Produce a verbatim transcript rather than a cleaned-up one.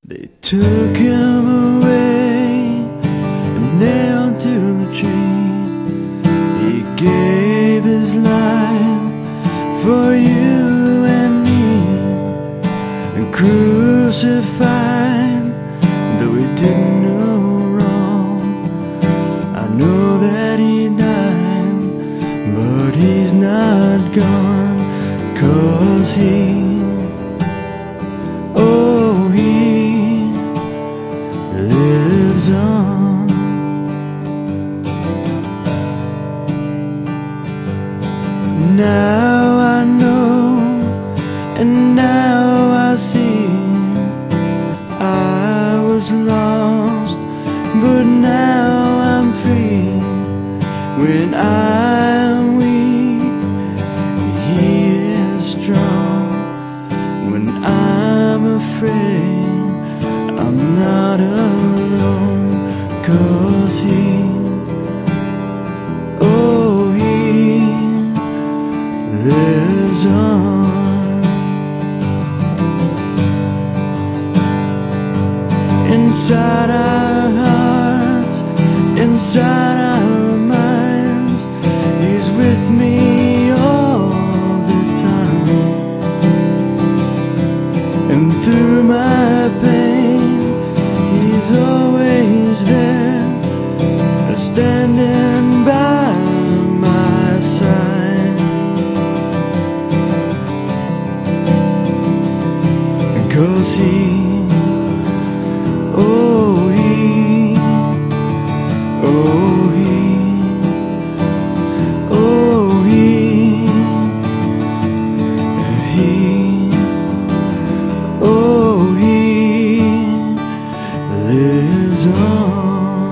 They took him away and nailed to the tree. He gave his life for you and me, and crucified, though he didn't know wrong. I know that he died, but he's not gone, 'cause he, oh, he lives on. Now I know, and now I see, I was lost, but now I'm free. When I'm weak, he is strong. When I'm afraid, I'm not alone, 'cause he, oh, he lives on. Inside our hearts, inside our minds, he's with me all the time. And through my pain, he's always there, standing by my side. 'Cause he, oh, he, oh, he, oh, he, he, oh, he lives on.